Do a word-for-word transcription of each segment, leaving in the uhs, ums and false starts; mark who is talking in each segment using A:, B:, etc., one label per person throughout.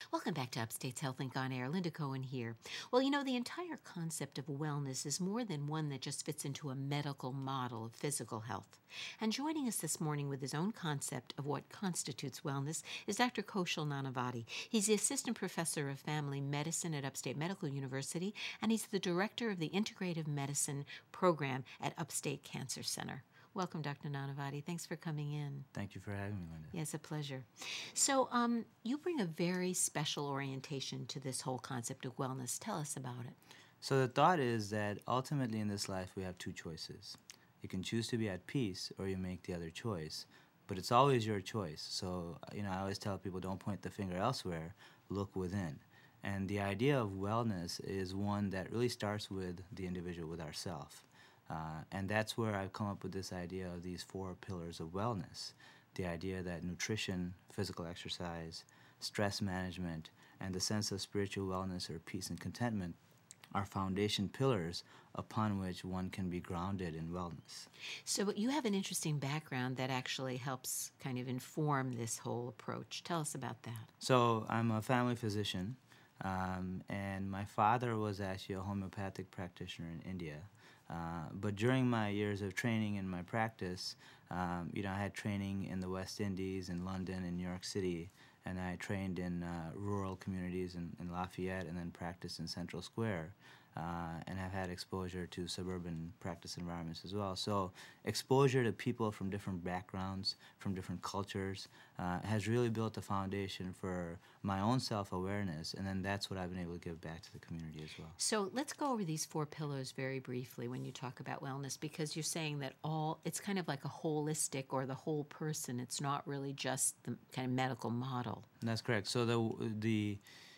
A: Welcome back to Upstate's HealthLink on Air. Linda Cohen here. Well, you know, the entire concept of wellness is more than one that just fits into a medical model of physical health. And joining us this morning with his own concept of what constitutes wellness is Doctor Kaushal Nanavati. He's the Assistant Professor of Family Medicine at Upstate Medical University, and he's the Director of the Integrative Medicine Program at Upstate Cancer Center. Welcome, Doctor Nanavati. Thanks for coming in.
B: Thank you for having me, Linda.
A: Yeah, it's a pleasure. So um, you bring a very special orientation to this whole concept of wellness. Tell us about it.
B: So the thought is that ultimately in this life we have two choices. You can choose to be at peace or you make the other choice, but it's always your choice. So, you know, I always tell people don't point the finger elsewhere, look within. And the idea of wellness is one that really starts with the individual, with ourself. Uh, and that's where I've come up with this idea of these four pillars of wellness. The idea that nutrition, physical exercise, stress management, and the sense of spiritual wellness or peace and contentment are foundation pillars upon which one can be grounded in wellness.
A: So you have an interesting background that actually helps kind of inform this whole approach. Tell us about that.
B: So I'm a family physician, um, and my father was actually a homeopathic practitioner in India. Uh, but during my years of training in my practice, um, you know, I had training in the West Indies, in London, in New York City, and I trained in uh, rural communities in, in Lafayette and then practiced in Central Square. Uh, and I've had exposure to suburban practice environments as well. So exposure to people from different backgrounds, from different cultures, uh, has really built a foundation for my own self-awareness, and then that's what I've been able to give back to the community as well.
A: So let's go over these four pillars very briefly when you talk about wellness, because you're saying that all, it's kind of like a holistic or the whole person. It's not really just the kind of medical model.
B: That's correct. So the the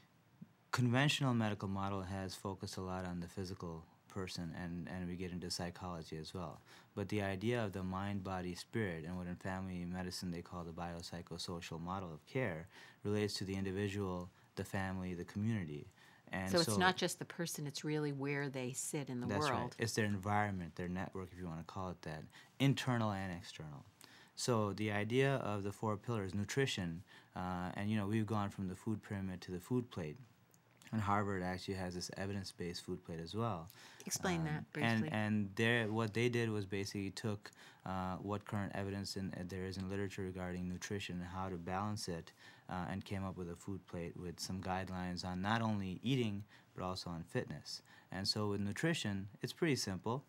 B: conventional medical model has focused a lot on the physical person, and, and we get into psychology as well. But the idea of the mind, body, spirit, and what in family medicine they call the biopsychosocial model of care, relates to the individual, the family, the community. And
A: so it's so, not just the person, it's really where they sit in the
B: that's
A: world.
B: Right. It's their environment, their network, if you want to call it that, internal and external. So the idea of the four pillars, nutrition, uh, and you know, we've gone from the food pyramid to the food plate. And Harvard actually has this evidence-based food plate as well.
A: Explain um, that briefly.
B: And and there, what they did was basically took uh, what current evidence in, uh, there is in literature regarding nutrition and how to balance it, uh, and came up with a food plate with some guidelines on not only eating but also on fitness. And so with nutrition, it's pretty simple.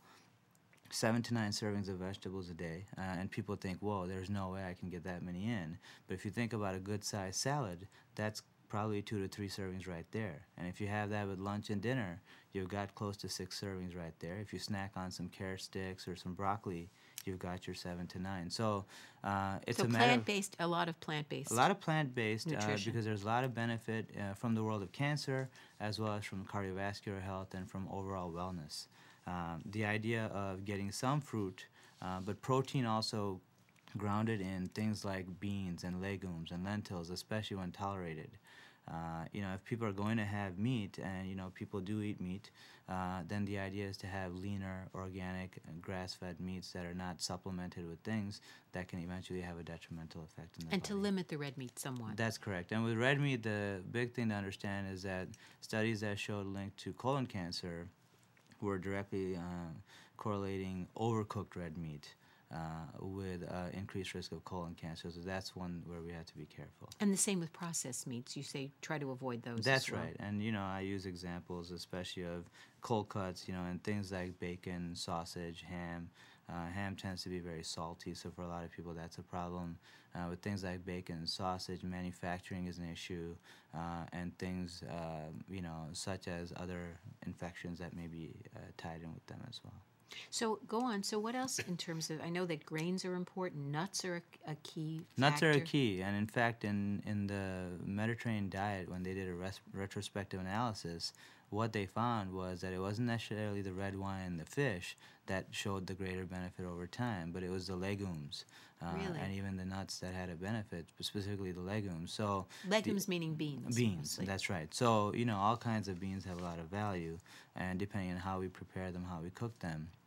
B: Seven to nine servings of vegetables a day, uh, and people think, whoa, there's no way I can get that many in. But if you think about a good-sized salad, that's probably two to three servings right there. And if you have that with lunch and dinner, you've got close to six servings right there. If you snack on some carrot sticks or some broccoli, you've got your seven to nine. So uh, it's
A: so
B: a matter
A: plant-based, a lot of plant-based.
B: A lot of plant-based uh,
A: nutrition.
B: Because there's a lot of benefit uh, from the world of cancer, as well as from cardiovascular health and from overall wellness. Um, the idea of getting some fruit, uh, but protein also grounded in things like beans and legumes and lentils, especially when tolerated. Uh, you know, if people are going to have meat, and you know, people do eat meat, uh, then the idea is to have leaner, organic, grass-fed meats that are not supplemented with things that can eventually have a detrimental effect in the
A: And
B: body.
A: to limit the red meat somewhat.
B: That's correct. And with red meat, the big thing to understand is that studies that showed link to colon cancer were directly uh, correlating overcooked red meat Uh, with uh, increased risk of colon cancer. So that's one where we have to be careful.
A: And the same with processed meats. You say try to avoid those
B: That's
A: as well.
B: right. And, you know, I use examples especially of cold cuts, you know, and things like bacon, sausage, ham. Uh, ham tends to be very salty, so for a lot of people that's a problem. Uh, with things like bacon and sausage, manufacturing is an issue, uh, and things, uh, you know, such as other infections that may be uh, tied in with them as well.
A: So go on. So what else in terms of, I know that grains are important, nuts are a, a key factor.
B: Nuts are a key, and in fact, in, in the Mediterranean diet, when they did a res- retrospective analysis, what they found was that it wasn't necessarily the red wine and the fish that showed the greater benefit over time, but it was the legumes, uh,
A: really?
B: and even the nuts that had a benefit, specifically the legumes. So
A: legumes
B: the,
A: meaning beans.
B: Beans,
A: mostly.
B: That's right. So, you know, all kinds of beans have a lot of value, and depending on how we prepare them, how we cook them,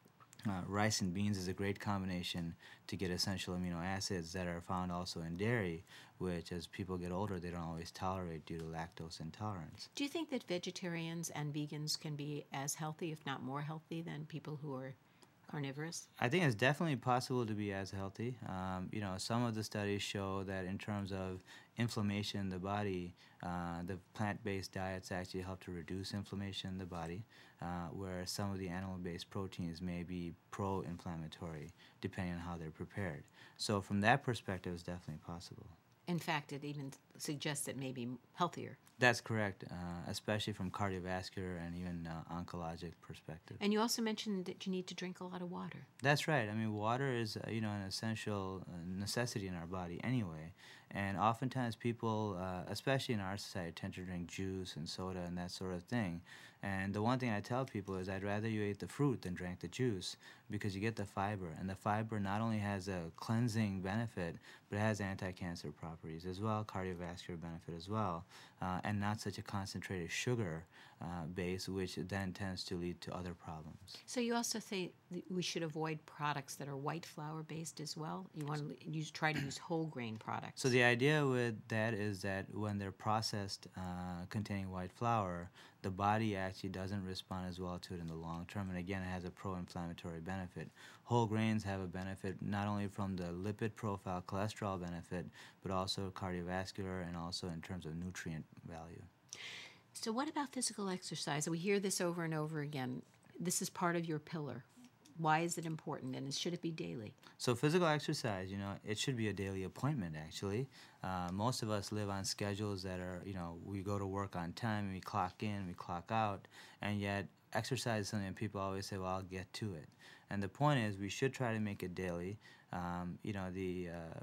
B: Uh, rice and beans is a great combination to get essential amino acids that are found also in dairy, which as people get older, they don't always tolerate due to lactose intolerance.
A: Do you think that vegetarians and vegans can be as healthy, if not more healthy, than people who are carnivorous?
B: I think it's definitely possible to be as healthy. Um, you know, some of the studies show that in terms of inflammation in the body, uh, the plant-based diets actually help to reduce inflammation in the body, uh, where some of the animal-based proteins may be pro-inflammatory, depending on how they're prepared. So from that perspective, it's definitely possible.
A: In fact, it even suggests it may be healthier.
B: That's correct, uh, especially from cardiovascular and even uh, oncologic perspective.
A: And you also mentioned that you need to drink a lot of water.
B: That's right. I mean, water is uh, you know an essential uh, necessity in our body anyway, and oftentimes people, uh, especially in our society, tend to drink juice and soda and that sort of thing. And the one thing I tell people is I'd rather you ate the fruit than drank the juice because you get the fiber, and the fiber not only has a cleansing benefit, but it has anti-cancer properties as well, cardiovascular benefit as well, uh, and not such a concentrated sugar uh, base, which then tends to lead to other problems.
A: So you also say that we should avoid products that are white flour based as well? You want to use, try to use whole grain products.
B: So the idea with that is that when they're processed uh, containing white flour, the body actually doesn't respond as well to it in the long term, and again, it has a pro-inflammatory benefit. Whole grains have a benefit not only from the lipid profile, cholesterol benefit, but also cardiovascular and also in terms of nutrient value.
A: So what about physical exercise? We hear this over and over again. This is part of your pillar. Why is it important, and should it be daily?
B: So physical exercise, you know, it should be a daily appointment, actually. Uh, most of us live on schedules that are, you know, we go to work on time, we clock in, we clock out, and yet exercise is something that people always say, well, I'll get to it. And the point is we should try to make it daily. Um, you know, the uh,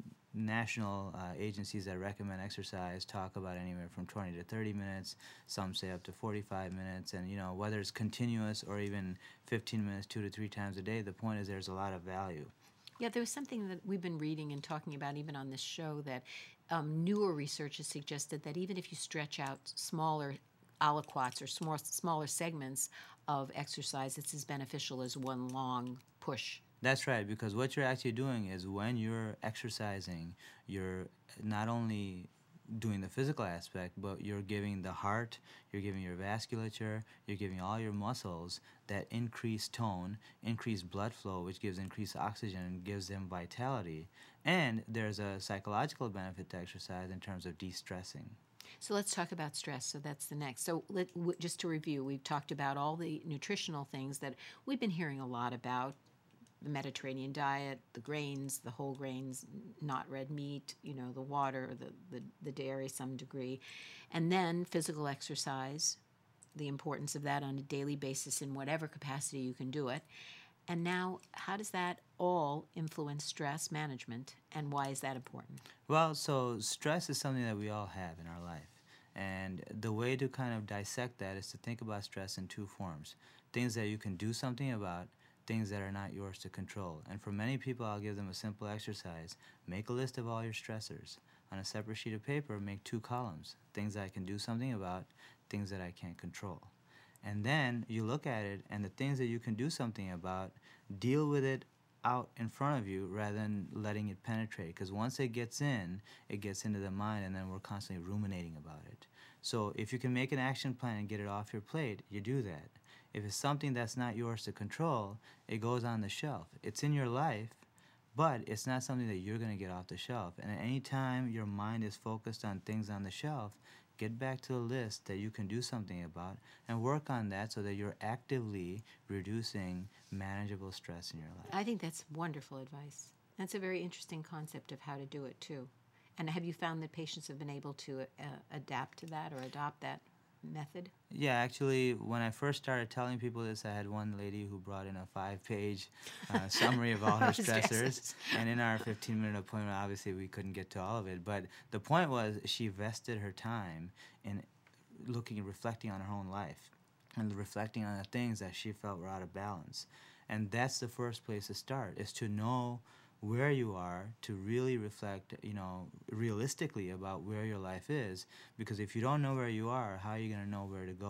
B: national uh, agencies that recommend exercise talk about anywhere from twenty to thirty minutes. Some say up to forty-five minutes. And, you know, whether it's continuous or even fifteen minutes, two to three times a day, the point is there's a lot of value.
A: Yeah, there was something that we've been reading and talking about even on this show that um, newer research has suggested that even if you stretch out smaller aliquots or small, smaller segments of exercise, it's as beneficial as one long push.
B: That's right, because what you're actually doing is when you're exercising, you're not only doing the physical aspect, but you're giving the heart, you're giving your vasculature, you're giving all your muscles that increased tone, increased blood flow, which gives increased oxygen and gives them vitality. And there's a psychological benefit to exercise in terms of de-stressing.
A: So let's talk about stress. So that's the next. So let, w- just to review, we've talked about all the nutritional things that we've been hearing a lot about. The Mediterranean diet, the grains, the whole grains, not red meat, you know, the water, the, the, the dairy, some degree. And then physical exercise, the importance of that on a daily basis in whatever capacity you can do it. And now, how does that all influence stress management, and why is that important?
B: Well, so stress is something that we all have in our life. And the way to kind of dissect that is to think about stress in two forms. Things that you can do something about, things that are not yours to control. And for many people, I'll give them a simple exercise. Make a list of all your stressors. On a separate sheet of paper, make two columns. Things that I can do something about, things that I can't control. And then you look at it, and the things that you can do something about, deal with it out in front of you rather than letting it penetrate. Because once it gets in, it gets into the mind, and then we're constantly ruminating about it. So if you can make an action plan and get it off your plate, you do that. If it's something that's not yours to control, it goes on the shelf. It's in your life, but it's not something that you're going to get off the shelf. And at any time your mind is focused on things on the shelf, get back to the list that you can do something about and work on that so that you're actively reducing manageable stress in your life.
A: I think that's wonderful advice. That's a very interesting concept of how to do it, too. And have you found that patients have been able to uh, adapt to that or adopt that method?
B: Yeah, actually, when I first started telling people this, I had one lady who brought in a five-page uh, summary of all her stressors. And in our fifteen-minute appointment, obviously, we couldn't get to all of it. But the point was she vested her time in looking and reflecting on her own life and reflecting on the things that she felt were out of balance. And that's the first place to start, is to know where you are, to really reflect, you know, realistically about where your life is. Because if you don't know where you are, how are you going to know where to go?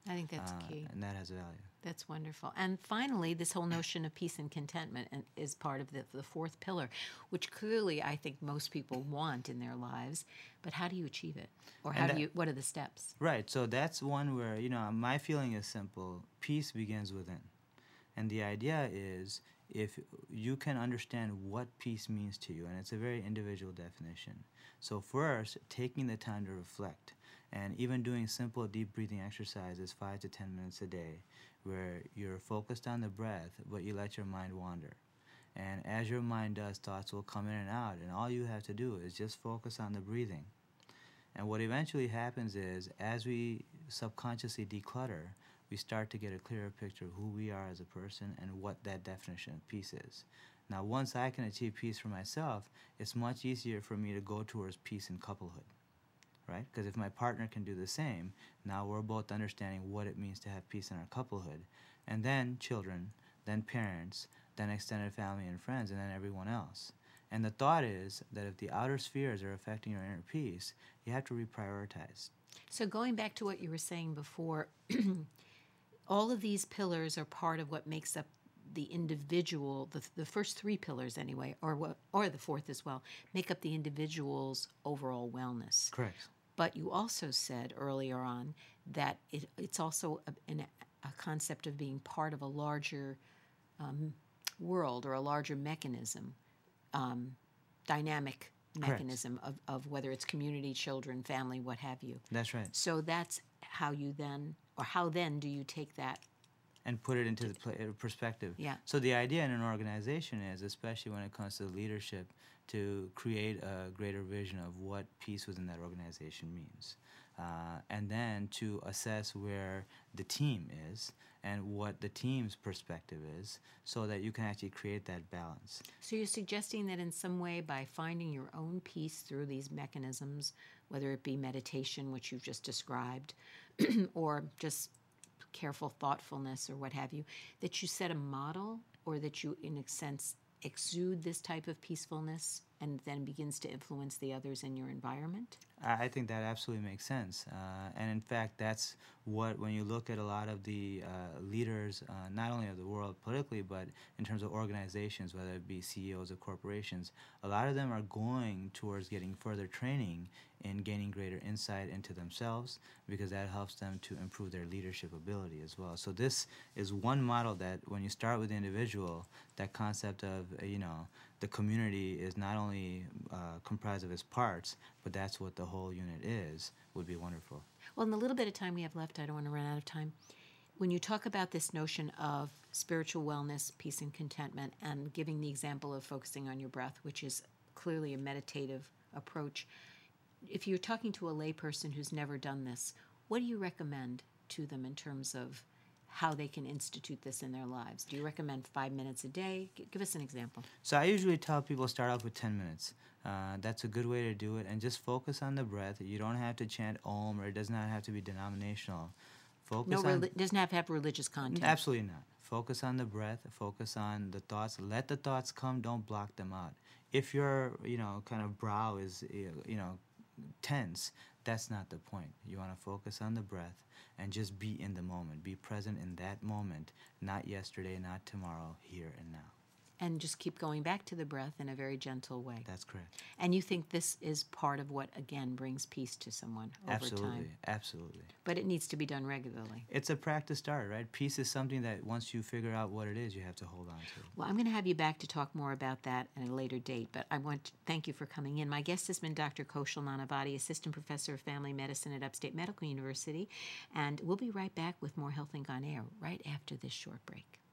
A: I think that's
B: uh,
A: key.
B: and that has value.
A: That's wonderful. And finally, this whole notion of peace and contentment and- is part of the, the fourth pillar, which clearly I think most people want in their lives. But how do you achieve it? Or how
B: And
A: do
B: that-
A: you? What are the steps?
B: Right. So that's one where, you know, my feeling is simple. Peace begins within. And the idea is if you can understand what peace means to you, and it's a very individual definition. So first, taking the time to reflect, and even doing simple deep breathing exercises five to ten minutes a day, where you're focused on the breath, but you let your mind wander. And as your mind does, thoughts will come in and out, and all you have to do is just focus on the breathing. And what eventually happens is, as we subconsciously declutter, we start to get a clearer picture of who we are as a person and what that definition of peace is. Now, once I can achieve peace for myself, it's much easier for me to go towards peace in couplehood, right? Because if my partner can do the same, now we're both understanding what it means to have peace in our couplehood. And then children, then parents, then extended family and friends, and then everyone else. And the thought is that if the outer spheres are affecting your inner peace, you have to reprioritize.
A: So going back to what you were saying before, all of these pillars are part of what makes up the individual, the, the first three pillars anyway, or what, or the fourth as well, make up the individual's overall wellness.
B: Correct.
A: But you also said earlier on that it, it's also a, an, a concept of being part of a larger um, world or a larger mechanism, um, dynamic mechanism of, of whether it's community, children, family, what have you.
B: That's right.
A: So that's how you then, or how then do you take that?
B: And put it into the pl- uh, perspective.
A: Yeah.
B: So the idea in an organization is, especially when it comes to leadership, to create a greater vision of what peace within that organization means. Uh, and then to assess where the team is and what the team's perspective is so that you can actually create that balance.
A: So you're suggesting that in some way by finding your own peace through these mechanisms, whether it be meditation, which you've just described, or just careful thoughtfulness or what have you, that you set a model or that you, in a sense, exude this type of peacefulness and then begins to influence the others in your environment?
B: I I think that absolutely makes sense. Uh, and in fact, that's what, when you look at a lot of the uh, leaders, uh, not only of the world politically, but in terms of organizations, whether it be C E Os of corporations, a lot of them are going towards getting further training in gaining greater insight into themselves, because that helps them to improve their leadership ability as well. So this is one model that when you start with the individual, that concept of, uh, you know, the community is not only uh, comprised of its parts, but that's what the whole unit is, would be wonderful.
A: Well, in the little bit of time we have left, I don't want to run out of time. When you talk about this notion of spiritual wellness, peace, and contentment, and giving the example of focusing on your breath, which is clearly a meditative approach, if you're talking to a layperson who's never done this, what do you recommend to them in terms of how they can institute this in their lives? Do you recommend five minutes a day? G- give us an example.
B: So I usually tell people start off with ten minutes. Uh, that's a good way to do it, and just focus on the breath. You don't have to chant Om, or it does not have to be denominational. Focus
A: No,
B: on...
A: reli- doesn't have to have religious content.
B: Absolutely not. Focus on the breath. Focus on the thoughts. Let the thoughts come. Don't block them out. If your, you know, kind of brow is, you know, tense, that's not the point. You want to focus on the breath and just be in the moment. Be present in that moment, not yesterday, not tomorrow, here and now.
A: And just keep going back to the breath in a very gentle way.
B: That's correct.
A: And you think this is part of what, again, brings peace to someone over
B: Absolutely.
A: time.
B: Absolutely.
A: But it needs to be done regularly.
B: It's a practice start, right? Peace is something that once you figure out what it is, you have to hold on to.
A: Well, I'm going to have you back to talk more about that at a later date, but I want to thank you for coming in. My guest has been Doctor Kaushal Nanavati, Assistant Professor of Family Medicine at Upstate Medical University, and we'll be right back with more Health Think on Air right after this short break.